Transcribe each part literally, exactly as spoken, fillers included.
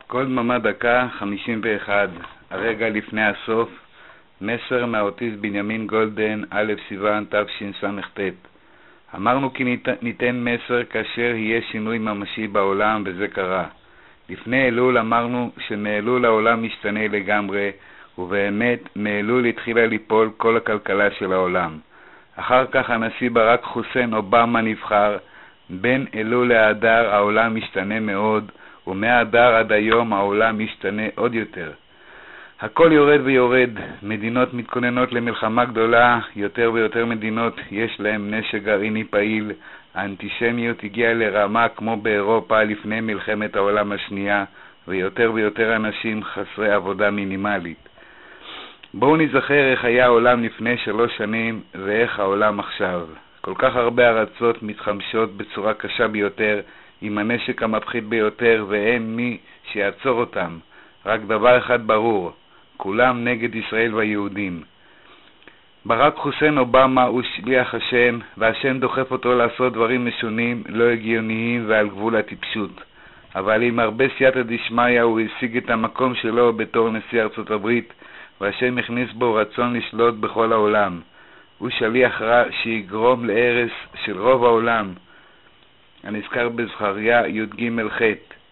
כל דממה דקה חמישים ואחת, הרגע לפני הסוף, מסר מהאוטיסט בנימין גולדן, א' סיוון תשס"ט. אמרנו כי ניתן מסר כאשר יהיה שינוי ממשי בעולם, וזה קרה. לפני אלול אמרנו שמאלול העולם משתנה לגמרי, ובאמת מאלול התחילה ליפול כל הכלכלה של העולם. אחר כך הנשיא ברק חוסיין אובמה נבחר. בין אלול לאדר העולם משתנה מאוד, ומאדר עד היום העולם משתנה עוד יותר. הכל יורד ויורד, מדינות מתכוננות למלחמה גדולה, יותר ויותר מדינות יש להם נשק גרעיני פעיל, האנטישמיות הגיעה לרמה כמו באירופה לפני מלחמת העולם השנייה, ויותר ויותר אנשים חסרי עבודה מינימלית. בואו נזכר איך היה העולם לפני שלוש שנים ואיך העולם עכשיו. כל כך הרבה ארצות מתחמשות בצורה קשה ביותר, עם הנשק המפחיד ביותר, ואין מי שיעצור אותם. רק דבר אחד ברור, כולם נגד ישראל והיהודים. ברק חוסיין אובמה הוא שליח השם, והשם דוחף אותו לעשות דברים משונים, לא הגיוניים ועל גבול הטיפשות. אבל עם הרבה סייעתא דשמיא הוא השיג את המקום שלו בתור נשיא ארצות הברית, והשם הכניס בו רצון לשלוט בכל העולם. הוא שליח רע שיגרום להרס של רוב העולם. הנזכר בזכריה י"ג ח'.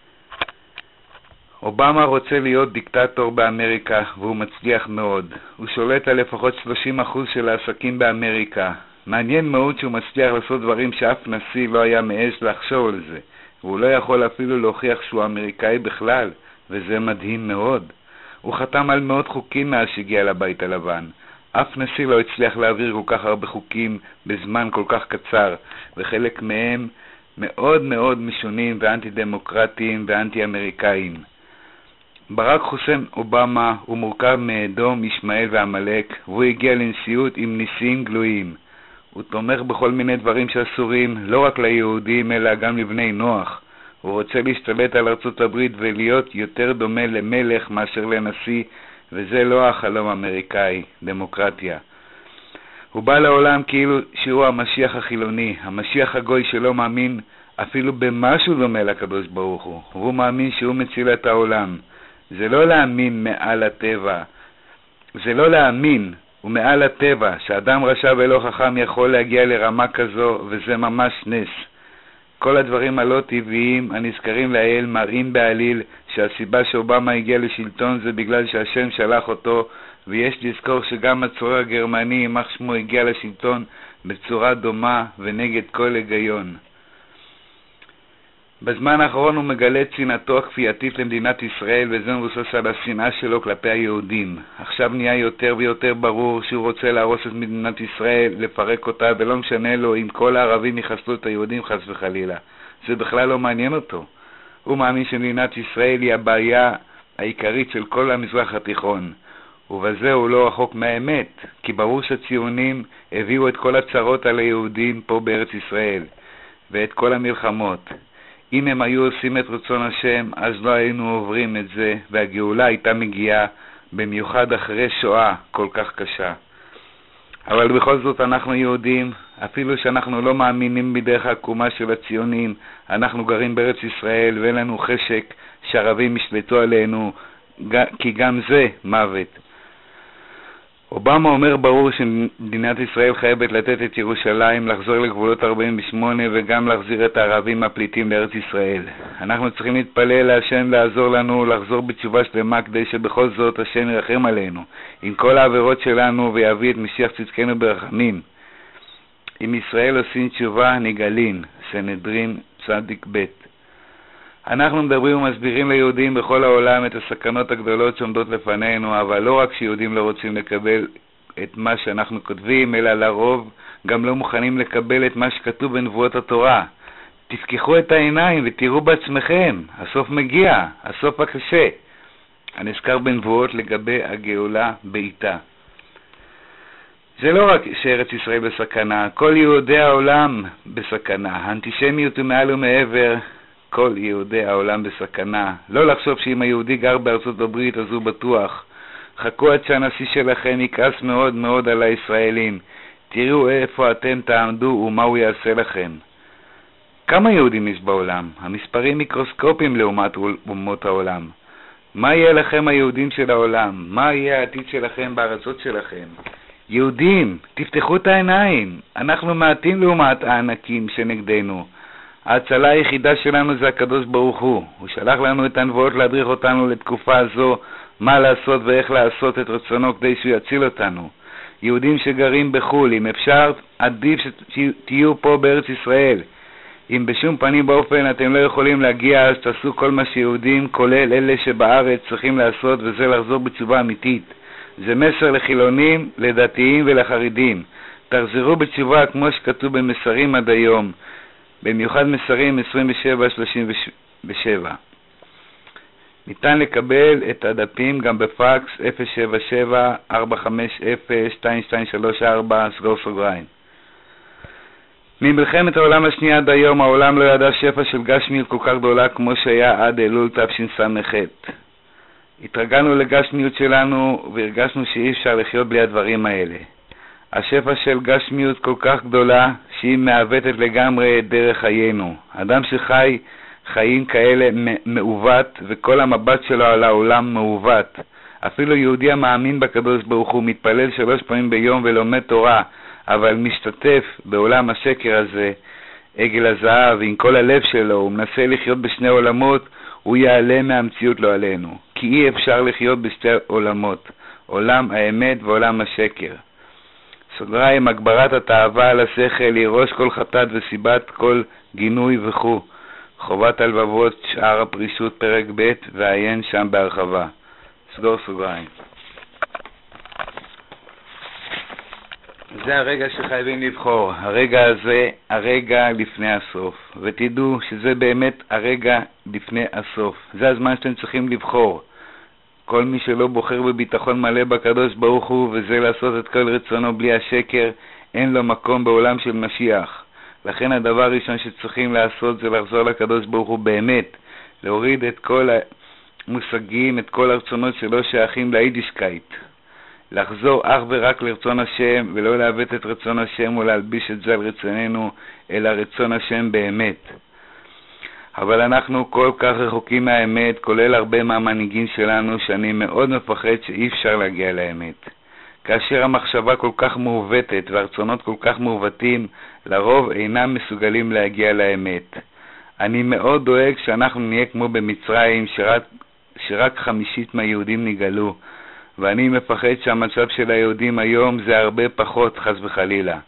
אובמה רוצה להיות דיקטטור באמריקה, והוא מצליח מאוד. הוא שולט על לפחות שלושים אחוז של העסקים באמריקה. מעניין מאוד שהוא מצליח לעשות דברים שאף נשיא לא היה מעז לחשוב על זה. והוא לא יכול אפילו להוכיח שהוא אמריקאי בכלל, וזה מדהים מאוד. הוא חתם על מאות חוקים מאז שהגיע לבית הלבן. אף נשיא לא הצליח להעביר כל כך הרבה חוקים בזמן כל כך קצר, וחלק מהם מאוד מאוד משונים ואנטי-דמוקרטיים ואנטי-אמריקאים. ברק חוסיין אובמה הוא מורכב מאדום, ישמעאל ועמלק, והוא הגיע לנשיאות עם ניסים גלויים. הוא תומך בכל מיני דברים שאסורים, לא רק ליהודים אלא גם לבני נוח. הוא רוצה להשתלט על ארצות הברית ולהיות יותר דומה למלך מאשר לנשיא, וזה לא החלום האמריקאי, דמוקרטיה. הוא בא לעולם כאילו שהוא המשיח החילוני, המשיח הגוי שלא מאמין אפילו במשהו דומה לקדוש ברוך הוא. הוא מאמין שהוא מציל את העולם. זה לא להאמין מעל הטבע. זה לא להאמין, הוא מעל הטבע, שאדם רשע ולא חכם יכול להגיע לרמה כזו, וזה ממש נס. כל הדברים הלא טבעיים הנזכרים לעיל מראים בעליל שהסיבה שאובמה הגיע לשלטון זה בגלל שהשם שלח אותו, ויש לזכור שגם הצורר הגרמני יימח שמו הגיע לשלטון בצורה דומה ונגד כל היגיון. בזמן האחרון הוא מגלה צנעתו הכפייתית למדינת ישראל, וזה מבוסס על השנאה שלו כלפי היהודים. עכשיו נהיה יותר ויותר ברור שהוא רוצה להרוס את מדינת ישראל, לפרק אותה, ולא משנה לו אם כל הערבים יחסלו את היהודים חס וחלילה. זה בכלל לא מעניין אותו. הוא מאמין שמדינת ישראל היא הבעיה העיקרית של כל המזרח התיכון. ובזה הוא לא רחוק מהאמת, כי ברור שהציונים הביאו את כל הצרות על היהודים פה בארץ ישראל, ואת כל המלחמות. אם הם היו עושים את רצון השם, אז לא היינו עוברים את זה, והגאולה הייתה מגיעה, במיוחד אחרי שואה כל כך קשה. אבל בכל זאת אנחנו יהודים, אפילו שאנחנו לא מאמינים בדרך העקומה של הציונים, אנחנו גרים בארץ ישראל ואין לנו חשק שערבים ישלטו עלינו, כי גם זה מוות. אובמה אומר ברור שמדינת ישראל חייבת לתת את ירושלים, לחזור לגבולות ארבעים ושמונה וגם להחזיר את הערבים הפליטים לארץ ישראל. אנחנו צריכים להתפלל להשם לעזור לנו לחזור בתשובה שלמה כדי שבכל זאת השם ירחם עלינו עם כל העבירות שלנו ויביא את משיח צדקנו ברחמים. אם ישראל עושים תשובה נגאלין, סנהדרין צדיק ב'. אנחנו מדברים ומסבירים ליהודים בכל העולם את הסכנות הגדולות שעומדות לפנינו, אבל לא רק שיהודים לא רוצים לקבל את מה שאנחנו כותבים, אלא לרוב גם לא מוכנים לקבל את מה שכתוב בנבואות התורה. תפקחו את העיניים ותראו בעצמכם, הסוף מגיע, הסוף הקשה. הנזכר בנבואות לגבי הגאולה בעיתה. זה לא רק שארץ ישראל בסכנה, כל יהודי העולם בסכנה. האנטישמיות היא מעל ומעבר, כל יהודי העולם בסכנה. לא לחשוב שאם היהודי גר בארצות הברית אז הוא בטוח. חכו עד שהנשיא שלכם יכעס מאוד מאוד על הישראלים. תראו איפה אתם תעמדו ומה הוא יעשה לכם. כמה יהודים יש בעולם? המספרים מיקרוסקופיים לעומת אומות העולם. מה יהיה לכם היהודים של העולם? מה יהיה העתיד שלכם בארצות שלכם? יהודים, תפתחו את העיניים. אנחנו מעטים לעומת הענקים שנגדנו. ההצלה היחידה שלנו זה הקדוש ברוך הוא. הוא שלח לנו את הנבואות להדריך אותנו לתקופה הזו, מה לעשות ואיך לעשות את רצונו כדי שהוא יציל אותנו. יהודים שגרים בחול, אם אפשר, עדיף שתהיו פה בארץ ישראל. אם בשום פנים באופן אתם לא יכולים להגיע, אז תעשו כל מה שיהודים, כולל אלה שבארץ, צריכים לעשות, וזה לחזור בתשובה אמיתית. זה מסר לחילונים, לדתיים ולחרדים. תחזרו בתשובה כמו שכתוב במסרים עד היום, במיוחד מסרים עשרים ושבע שלושים ושבע. ניתן לקבל את הדפים גם בפקס אפס שבע שבע ארבע חמש אפס שתיים שתיים שלוש ארבע סגור סוגריים. ממלחמת העולם השנייה עד היום העולם לא ידע שפע של גשמיות כל כך גדולה כמו שהיה עד אלול תשס"ח. התרגלנו לגשמיות שלנו והרגשנו שאי אפשר לחיות בלי הדברים האלה. השפע של גשמיות כל כך גדולה שהיא מעוותת לגמרי את דרך חיינו. אדם שחי חיים כאלה מעוות וכל המבט שלו על העולם מעוות. אפילו יהודי המאמין בקדוש ברוך הוא מתפלל שלוש פעמים ביום ולומד תורה, אבל משתתף בעולם השקר הזה, עגל הזהב, עם כל הלב שלו, הוא מנסה לחיות בשני עולמות, הוא יעלה מהמציאות לא עלינו. כי אי אפשר לחיות בשתי עולמות, עולם האמת ועולם השקר. סוגריים, הגברת התאווה על השכל היא ראש כל חטאת וסיבת כל גינוי וכו'. חובת הלבבות, שאר הפרישות, פרק ב' ועיין שם בהרחבה. סגור סוגריים. זה הרגע שחייבים לבחור, הרגע הזה, הרגע לפני הסוף. ותדעו שזה באמת הרגע לפני הסוף. זה הזמן שאתם צריכים לבחור. כל מי שלא בוחר בביטחון מלא בקדוש ברוך הוא, וזה לעשות את כל רצונו בלי השקר, אין לו מקום בעולם של משיח. לכן הדבר הראשון שצריכים לעשות זה לחזור לקדוש ברוך הוא באמת, להוריד את כל המושגים, את כל הרצונות שלא שייכים ליידישקייט. לחזור אך ורק לרצון השם, ולא לעוות את רצון השם או להלביש את זה על רצוננו, אלא רצון השם באמת. אבל אנחנו כל כך רחוקים מהאמת, כולל הרבה מהמנהיגים שלנו, שאני מאוד מפחד שאי אפשר להגיע לאמת. כאשר המחשבה כל כך מעוותת והרצונות כל כך מעוותים, לרוב אינם מסוגלים להגיע לאמת. אני מאוד דואג שאנחנו נהיה כמו במצרים, שרק, שרק חמישית מהיהודים נגלו, ואני מפחד שהמצב של היהודים היום זה הרבה פחות, חס וחלילה.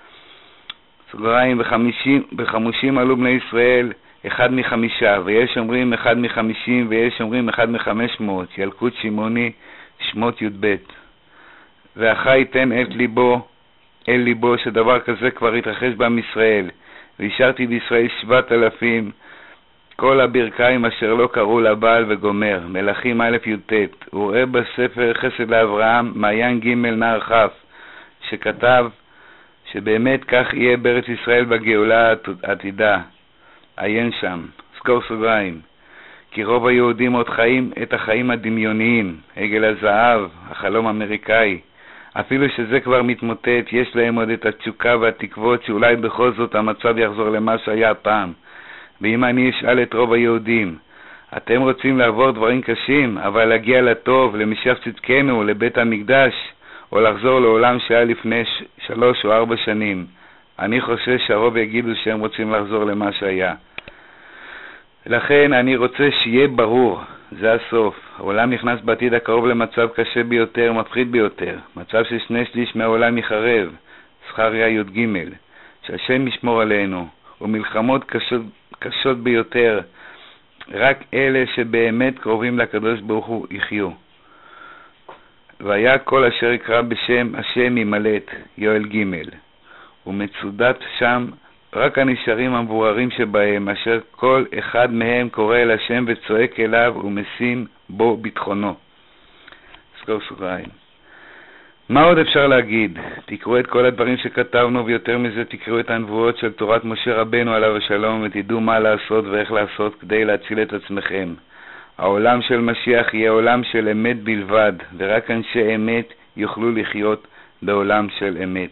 סוגריים, בחמישים, בחמושים עלו בני ישראל אחד מחמישה, ויש אומרים אחד מחמישים, ויש אומרים אחד מחמש מאות, ילקוט שמעוני, שמות י"ב. ואחי ייתן את ליבו, אל ליבו, שדבר כזה כבר התרחש בעם ישראל, והשארתי בישראל שבעת אלפים, כל הברכיים אשר לא קראו לבעל וגומר. מלכים א' י"ט. הוא רואה בספר חסד לאברהם, מעיין ג' נער כ', שכתב שבאמת כך יהיה בארץ ישראל בגאולה עתידה. עיין שם. סגור סוגריים. כי רוב היהודים עוד חיים את החיים הדמיוניים, עגל הזהב, החלום האמריקאי. אפילו שזה כבר מתמוטט, יש להם עוד את התשוקה והתקוות שאולי בכל זאת המצב יחזור למה שהיה פעם. ואם אני אשאל את רוב היהודים, אתם רוצים לעבור דברים קשים, אבל להגיע לטוב, למשיח צדקנו, לבית המקדש, או לחזור לעולם שהיה לפני ש- שלוש או ארבע שנים? אני חושב שהרוב יגידו שהם רוצים לחזור למה שהיה. לכן אני רוצה שיהיה ברור, זה הסוף. העולם נכנס בעתיד הקרוב למצב קשה ביותר, מפחיד ביותר. מצב ששני שליש מהעולם יחרב, זכריה י"ג, שהשם ישמור עלינו, ומלחמות קשות, קשות ביותר. רק אלה שבאמת קרובים לקדוש ברוך הוא יחיו. והיה כל אשר יקרא בשם השם ימלט, יואל ג', ומצודת שם רק הנשארים המבוררים שבהם, אשר כל אחד מהם קורא אל השם וצועק אליו ומשים בו ביטחונו. סגור סוגריים. מה עוד אפשר להגיד? תקראו את כל הדברים שכתבנו, ויותר מזה תקראו את הנבואות של תורת משה רבנו עליו השלום, ותדעו מה לעשות ואיך לעשות כדי להציל את עצמכם. העולם של משיח יהיה עולם של אמת בלבד, ורק אנשי אמת יוכלו לחיות בעולם של אמת.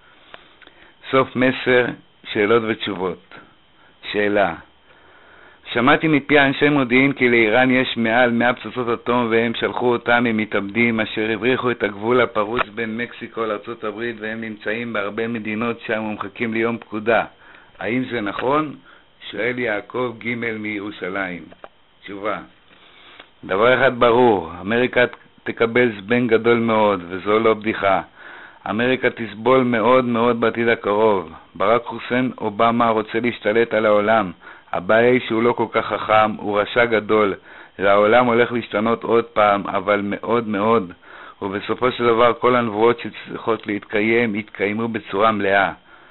סוף מסר, שאלות ותשובות. שאלה: שמעתי מפי אנשי מודיעין כי לאיראן יש מעל מאה פצצות אטום, והם שלחו אותם עם מתאבדים אשר הבריחו את הגבול הפרוץ בין מקסיקו לארצות הברית, והם נמצאים בהרבה מדינות שם ומחכים ליום פקודה. האם זה נכון? שואל יעקב ג' מירושלים. תשובה: דבר אחד ברור, אמריקה תקבל זבנג גדול מאוד, וזו לא בדיחה. אמריקה תסבול מאוד מאוד בעתיד הקרוב. ברק חוסיין אובמה רוצה להשתלט על העולם. הבעיה היא שהוא לא כל כך חכם, הוא רשע גדול, והעולם הולך להשתנות עוד פעם, אבל מאוד מאוד, ובסופו של דבר כל הנבואות שצריכות להתקיים, יתקיימו בצורה מלאה.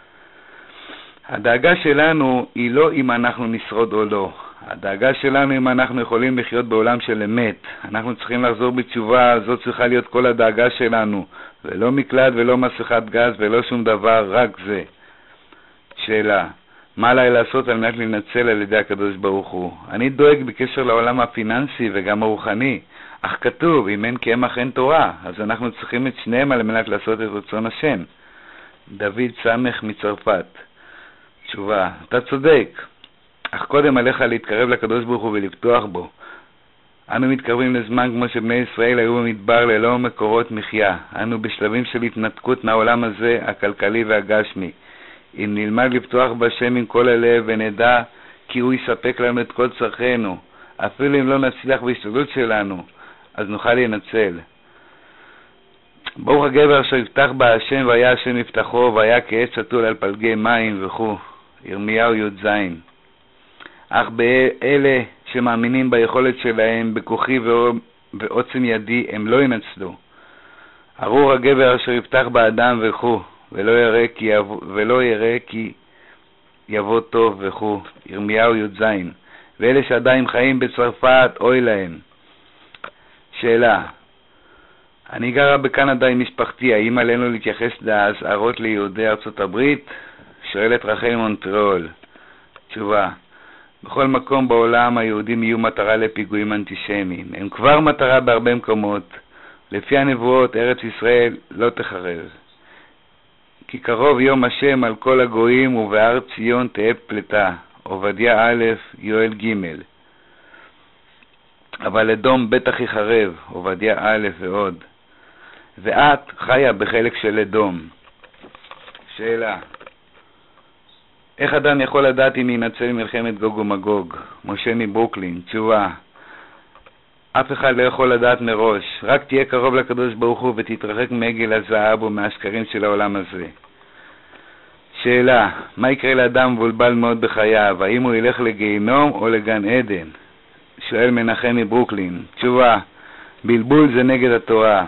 הדאגה שלנו היא לא אם אנחנו נשרוד או לא. הדאגה שלנו אם אנחנו יכולים לחיות בעולם של אמת. אנחנו צריכים לחזור בתשובה, זאת צריכה להיות כל הדאגה שלנו, ולא מקלט ולא מסכת גז ולא שום דבר, רק זה. שאלה: מה עליי לעשות על מנת לנצל על ידי הקדוש ברוך הוא? אני דואג בקשר לעולם הפיננסי וגם הרוחני, אך כתוב, אם אין קמח אין תורה, אז אנחנו צריכים את שניהם על מנת לעשות את רצון השם. דוד סמך מצרפת. תשובה: אתה צודק, אך קודם עליך להתקרב לקדוש ברוך הוא ולפתוח בו. אנו מתקרבים לזמן כמו שבני ישראל היו במדבר ללא מקורות מחיה. אנו בשלבים של התנתקות מהעולם הזה, הכלכלי והגשמי. אם נלמד לפתוח בשם עם כל הלב ונדע כי הוא יספק לנו את כל צרכינו, אפילו אם לא נצליח בהשתדלות שלנו, אז נוכל לנצל. ברוך הגבר אשר יפתח בה השם, והיה השם יפתחו, והיה כעץ שתול על פלגי מים וכו'. ירמיהו י"ז. אך באלה שמאמינים ביכולת שלהם, בכוחי ועוצם ידי, הם לא ינצלו. ארור הגבר אשר יפתח באדם וכו'. ולא יראה כי יבוא, ולא יראה כי יבוא טוב וכו'. ירמיהו י"ז. ואלה שעדיין חיים בצרפת, אוי להם. שאלה: אני גרה בקנדה עם משפחתי, האם עלינו להתייחס להזהרות ליהודי ארצות הברית? שואלת רחל מונטריאול. תשובה: בכל מקום בעולם היהודים יהיו מטרה לפיגועים אנטישמיים. הם כבר מטרה בהרבה מקומות. לפי הנבואות ארץ ישראל לא תחרב. כי קרוב יום השם על כל הגויים, ובהר ציון תהיה פלטה. עובדיה א', יואל ג'. אבל אדום בטח יחרב. עובדיה א' ועוד. ואת חיה בחלק של אדום. שאלה: איך אדם יכול לדעת אם ינצל מלחמת גוג ומגוג? משה מברוקלין. תשובה: אף אחד לא יכול לדעת מראש, רק תהיה קרוב לקדוש ברוך הוא ותתרחק מעגל הזהב ומהשקרים של העולם הזה. שאלה: מה יקרה לאדם מבולבל מאוד בחייו? האם הוא ילך לגיהינום או לגן עדן? שואל מנחם מברוקלין. תשובה: בלבול זה נגד התורה.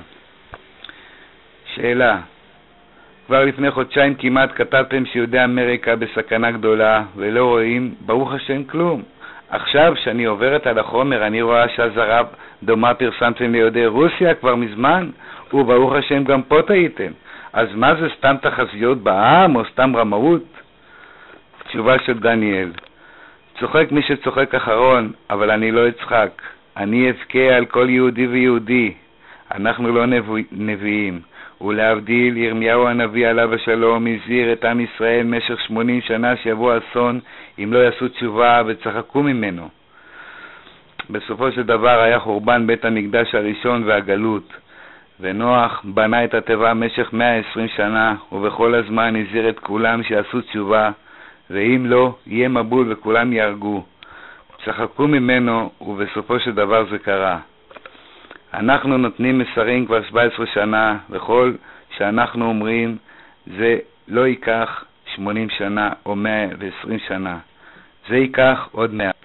שאלה: כבר לפני חודשיים כמעט כתבתם שיהודי אמריקה בסכנה גדולה ולא רואים ברוך השם כלום. עכשיו שאני עוברת על החומר אני רואה שהזרה דומה פרסמתם ליהודי רוסיה כבר מזמן, וברוך השם גם פה טעיתם. אז מה זה, סתם תחזיות בעם או סתם רמאות? תשובה של דניאל: צוחק מי שצוחק אחרון, אבל אני לא אצחק. אני אבכה על כל יהודי ויהודי. אנחנו לא נביאים. ולהבדיל, ירמיהו הנביא עליו השלום הזהיר את עם ישראל משך שמונים שנה שיבוא אסון אם לא יעשו תשובה וצחקו ממנו. בסופו של דבר היה חורבן בית המקדש הראשון והגלות, ונוח בנה את התיבה משך מאה ועשרים שנה, ובכל הזמן הזהיר את כולם שיעשו תשובה, ואם לא, יהיה מבול וכולם יהרגו. צחקו ממנו, ובסופו של דבר זה קרה. אנחנו נותנים מסרים כבר שבע עשרה שנה, וכל שאנחנו אומרים זה לא ייקח שמונים שנה או מאה ועשרים שנה. זה ייקח עוד מעט.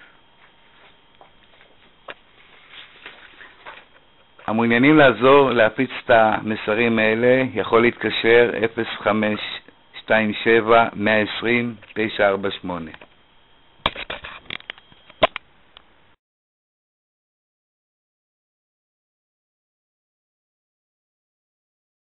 המעוניינים לעזור להפיץ את המסרים האלה יכול להתקשר אפס חמש שתיים שבע מאה עשרים תשע ארבע שמונה.